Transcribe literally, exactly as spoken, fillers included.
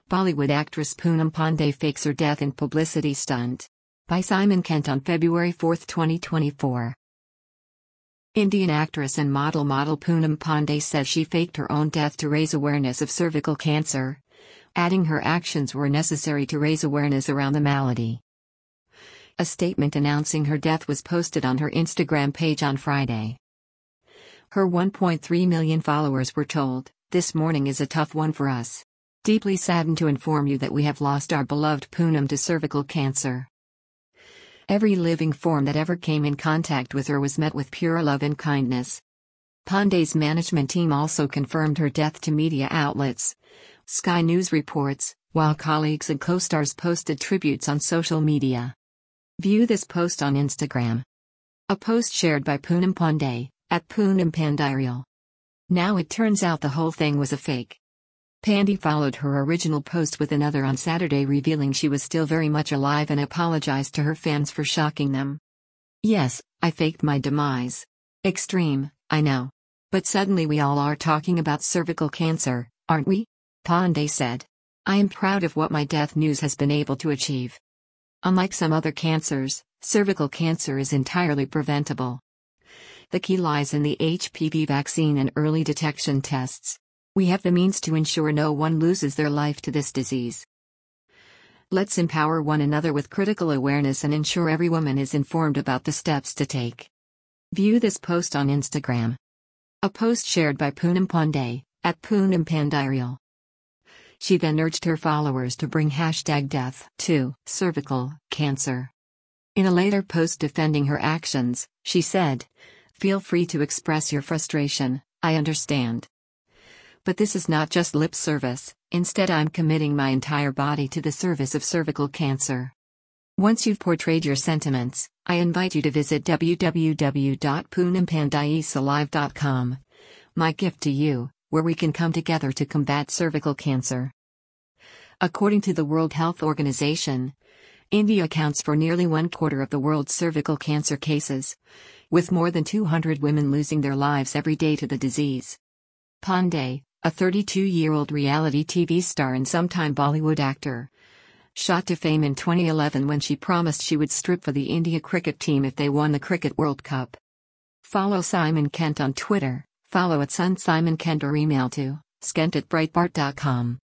Bollywood actress Poonam Pandey fakes her death in publicity stunt. By Simon Kent on February fourth, twenty twenty-four. Indian actress and model model Poonam Pandey says she faked her own death to raise awareness of cervical cancer, adding her actions were necessary to raise awareness around the malady. A statement announcing her death was posted on her Instagram page on Friday. Her one point three million followers were told, "This morning is a tough one for us. Deeply saddened to inform you that we have lost our beloved Poonam to cervical cancer. Every living form that ever came in contact with her was met with pure love and kindness." Pandey's management team also confirmed her death to media outlets. Sky News reports, while colleagues and co-stars posted tributes on social media. View this post on Instagram. A post shared by Poonam Pandey, at Poonam Pandey. Now it turns out the whole thing was a fake. Pandey followed her original post with another on Saturday revealing she was still very much alive and apologized to her fans for shocking them. "Yes, I faked my demise. Extreme, I know. But suddenly we all are talking about cervical cancer, aren't we?" Pandey said. "I am proud of what my death news has been able to achieve. Unlike some other cancers, cervical cancer is entirely preventable. The key lies in the H P V vaccine and early detection tests. We have the means to ensure no one loses their life to this disease. Let's empower one another with critical awareness and ensure every woman is informed about the steps to take." View this post on Instagram. A post shared by Poonam Pandey, at Poonam Pandey. She then urged her followers to bring hashtag death to cervical cancer. In a later post defending her actions, she said, "Feel free to express your frustration, I understand. But this is not just lip service, instead I'm committing my entire body to the service of cervical cancer. Once you've portrayed your sentiments, I invite you to visit w w w dot poonam pandey live dot com. My gift to you, where we can come together to combat cervical cancer." According to the World Health Organization, India accounts for nearly one quarter of the world's cervical cancer cases, with more than two hundred women losing their lives every day to the disease. Pandey, a thirty-two-year-old reality T V star and sometime Bollywood actor, shot to fame in twenty eleven when she promised she would strip for the India cricket team if they won the Cricket World Cup. Follow Simon Kent on Twitter, follow at Sun Simon Kent or email to skent at breitbart dot com.